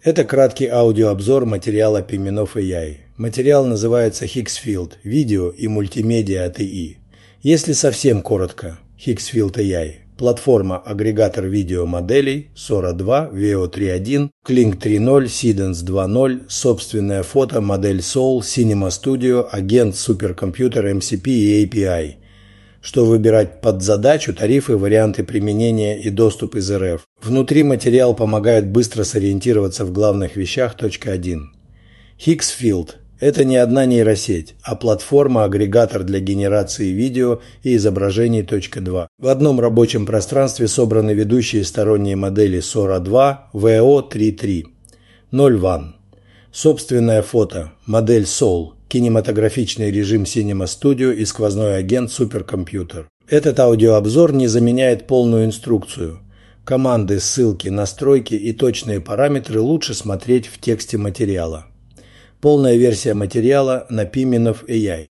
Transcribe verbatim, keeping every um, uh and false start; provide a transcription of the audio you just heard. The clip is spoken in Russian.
Это краткий аудиообзор материала Пименов эй ай. Материал называется Higgsfield – видео и мультимедиа от эй и. Если совсем коротко, Higgsfield эй ай – платформа-агрегатор видеомоделей, Sora два, Veo три точка один, Kling три точка ноль, Seedance два точка ноль, собственное фото, модель Soul, Cinema Studio, агент, суперкомпьютер, эм си пи и эй пи ай. Что выбирать под задачу, тарифы, варианты применения и доступ из эр эф. Внутри материал помогает быстро сориентироваться в главных вещах. один. Higgsfield – это не одна нейросеть, а платформа-агрегатор для генерации видео и изображений. два. В одном рабочем пространстве собраны ведущие сторонние модели Sora два, Veo три точка три. ноль один. Собственное фото, модель Soul, кинематографичный режим Cinema Studio и сквозной агент суперкомпьютер. Этот аудиообзор не заменяет полную инструкцию. Команды, ссылки, настройки и точные параметры лучше смотреть в тексте материала. Полная версия материала на Пименов эй ай.